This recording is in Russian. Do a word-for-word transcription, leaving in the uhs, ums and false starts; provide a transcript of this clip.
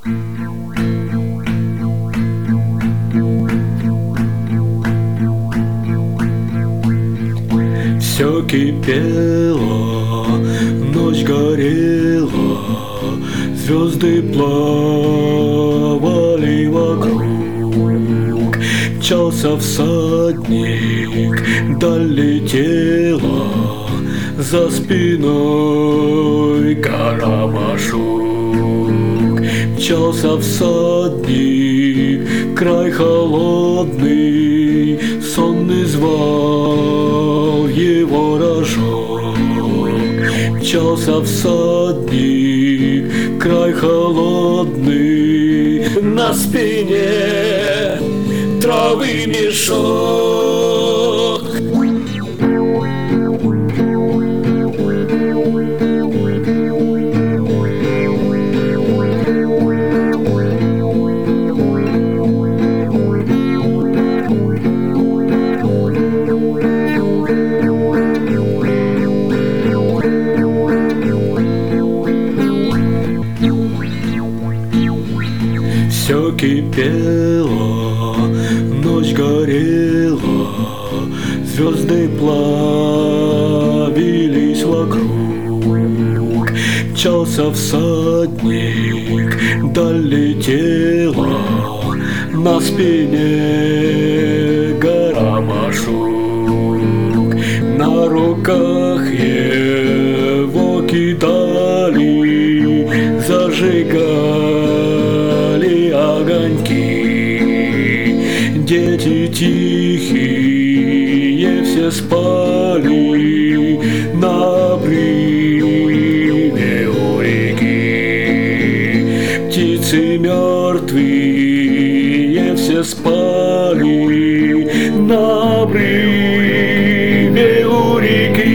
Все кипело, ночь горела, звезды плавали вокруг. Мчался всадник, долетела за спиной гора Машук. Мчался всадник, край холодный, сонный звал его рожок. Мчался всадник, край холодный, на спине травы мешок. Все кипело, ночь горела, звезды плавились вокруг. Мчался всадник, долетела на спине гора Машук. На руках его кидали, зажигали огоньки. Дети тихие все спали на обрыве у реки. Птицы мертвые все спали на обрыве у реки.